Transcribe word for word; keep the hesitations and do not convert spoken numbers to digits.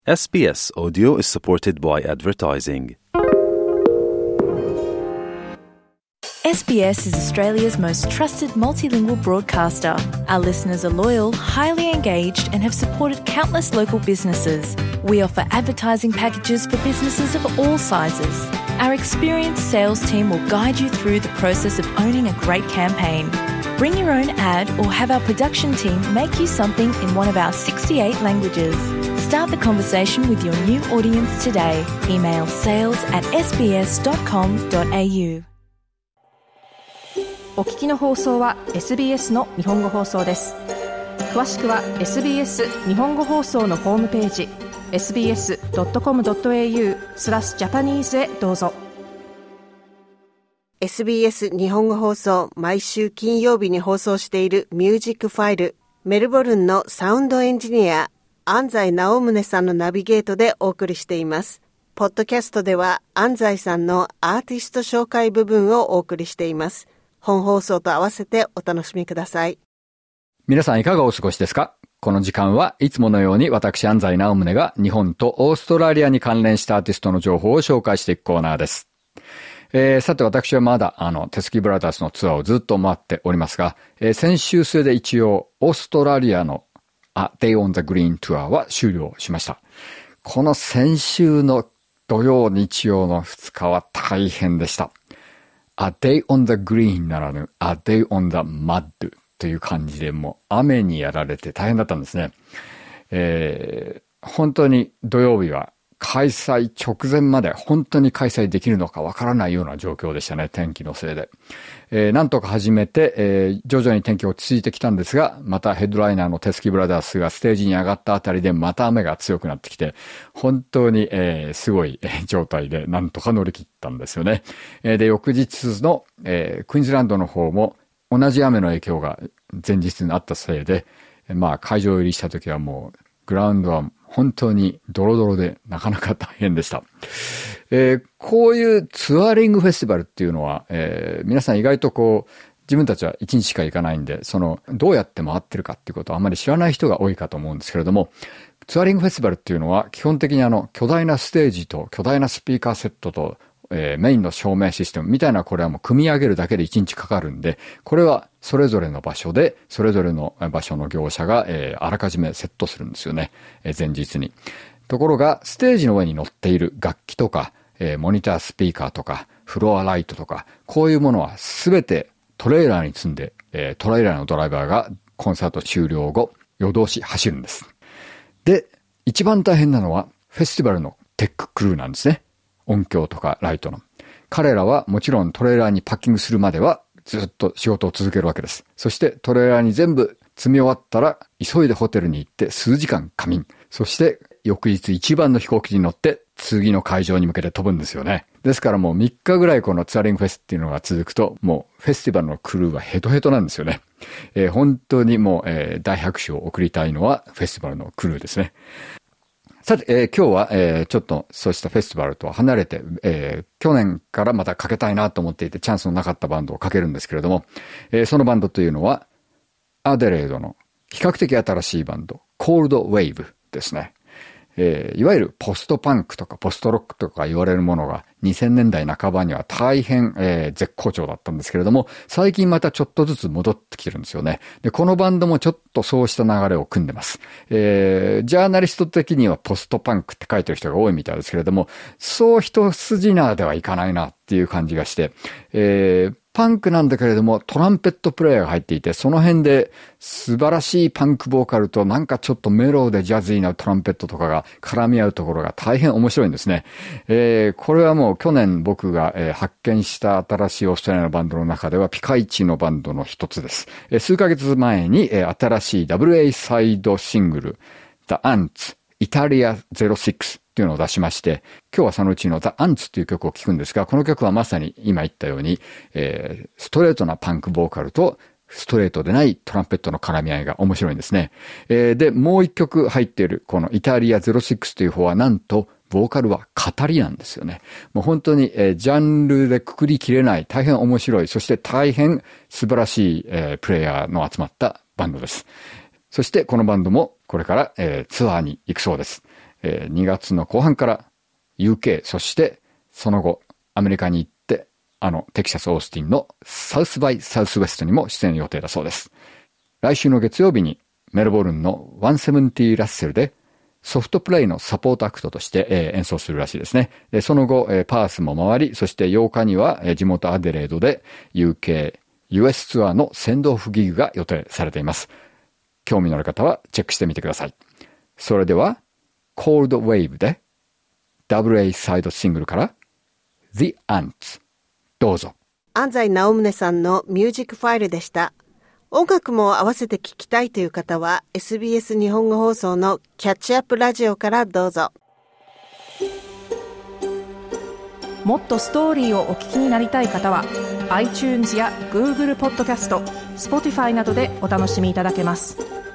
エスビーエス Audio is supported by advertising. S B S is Australia's most trusted multilingual broadcaster. Our listeners are loyal, highly engaged, and have supported countless local businesses. We offer advertising packages for businesses of all sizes. Our experienced sales team will guide you through the process of owning a great campaign. Bring your own ad or have our production team make you something in one of our sixty-eight languages. Start the conversation with your new audience today. Email sales at s b s dot com dot a u. お聞きの放送は エスビーエス の日本語放送です。詳しくは エスビーエス 日本語放送のホームページ エスビーエスドットコムドットエーユー スラスジャパニーズへどうぞ。 エスビーエス 日本語放送、毎週金曜日に放送しているミュージックファイル、メルボルンのサウンドエンジニア安西直宗さんのナビゲートでお送りしています。ポッドキャストでは安西さんのアーティスト紹介部分をお送りしています。本放送と合わせてお楽しみください。 皆さんいかがお過ごしですか？この時間はいつものように私安西直宗が日本とオーストラリアに関連したアーティストの情報を紹介していくコーナーです。えー、さて私はまだあのテスキブラザーズのツアーをずっと回っておりますが、えー、先週末で一応オーストラリアのA Day on the Green ツアーは終了しました。この先週の土曜日曜のふつかは大変でした。A Day on the Green ならぬ A Day on the Mud という感じでもう雨にやられて大変だったんですね。えー、本当に土曜日は開催直前まで本当に開催できるのかわからないような状況でしたね。天気のせいで。えー、なんとか始めて、えー、徐々に天気落ち着いてきたんですが、またヘッドライナーのテスキブラザースがステージに上がったあたりでまた雨が強くなってきて、本当に、えー、すごい状態でなんとか乗り切ったんですよね。えー、で、翌日の、えー、クイーンズランドの方も同じ雨の影響が前日にあったせいで、まあ会場入りした時はもうグラウンドは本当にドロドロでなかなか大変でした。えー、こういうツアーリングフェスティバルっていうのは、えー、皆さん意外とこう自分たちはいちにちしか行かないんで、そのどうやって回ってるかっていうことをあんまり知らない人が多いかと思うんですけれども、ツアーリングフェスティバルっていうのは基本的にあの巨大なステージと巨大なスピーカーセットとえー、メインの照明システムみたいなこれはもう組み上げるだけでいちにちかかるんで、これはそれぞれの場所で、それぞれの場所の業者が、えー、あらかじめセットするんですよね。えー、前日に。ところが、ステージの上に乗っている楽器とか、えー、モニタースピーカーとか、フロアライトとか、こういうものはすべてトレーラーに積んで、えー、トレーラーのドライバーがコンサート終了後、夜通し走るんです。で、一番大変なのは、フェスティバルのテッククルーなんですね。音響とかライトの。彼らはもちろんトレーラーにパッキングするまではずっと仕事を続けるわけです。そしてトレーラーに全部積み終わったら急いでホテルに行って数時間仮眠。そして翌日一番の飛行機に乗って次の会場に向けて飛ぶんですよね。ですからもうみっかぐらいこのツアーリングフェスっていうのが続くともうフェスティバルのクルーはヘトヘトなんですよね。えー、本当にもう、えー、大拍手を送りたいのはフェスティバルのクルーですね。さて、えー、今日は、えー、ちょっとそうしたフェスティバルとは離れて、えー、去年からまたかけたいなと思っていてチャンスのなかったバンドをかけるんですけれども、えー、そのバンドというのはアデレードの比較的新しいバンドコールドウェーブですね。えー、いわゆるポストパンクとかポストロックとか言われるものがにせんねんだいなかばには大変、えー、絶好調だったんですけれども、最近またちょっとずつ戻ってきてるんですよね。で、このバンドもちょっとそうした流れを組んでます。えー、ジャーナリスト的にはポストパンクって書いてる人が多いみたいですけれども、そう一筋縄ではいかないなっていう感じがして、えーパンクなんだけれどもトランペットプレイヤーが入っていて、その辺で素晴らしいパンクボーカルとなんかちょっとメローでジャズィーなトランペットとかが絡み合うところが大変面白いんですね。えー、これはもう去年僕が、えー、発見した新しいオーストラリアのバンドの中ではピカイチのバンドの一つです。えー、数ヶ月前に、えー、新しい ダブルエー サイドシングル The Ants イタリアゼロシックスっていうのを出しまして、今日はそのうちの The Ants っていう曲を聴くんですが、この曲はまさに今言ったように、えー、ストレートなパンクボーカルとストレートでないトランペットの絡み合いが面白いんですね。えー、で、もう一曲入っているこのイタリアゼロシックスという方はなんとボーカルは語りなんですよね。もう本当に、えー、ジャンルでくくりきれない大変面白い、そして大変素晴らしい、えー、プレイヤーの集まったバンドです。そしてこのバンドもこれから、えー、ツアーに行くそうです。 えー、にがつの後半から ユーケー、そしてその後アメリカに行って、あのテキサス・オースティンのサウスバイ・サウスウェストにも出演予定だそうです。来週の月曜日にメルボルンのひゃくななじゅうラッセルでソフトプレイのサポートアクトとして、えー、演奏するらしいですね。でその後、えー、パースも回り、そしてようかには、えー、地元アデレードで ユーケー、ユーエス ツアーのセンドオフギグが予定されています。興味のある方はチェックしてみてください。それでは Cold Wave で ダブルエー サイドシングルから The Ants、 どうぞ。 安西直宗さんのミュージックファイルでした。音楽も合わせて聴きたいという方は エスビーエス 日本語放送のキャッチアップラジオからどうぞ。 もっとストーリーをお聞きになりたい方は iTunes や Google ポッドキャスト、Spotify などでお楽しみいただけます。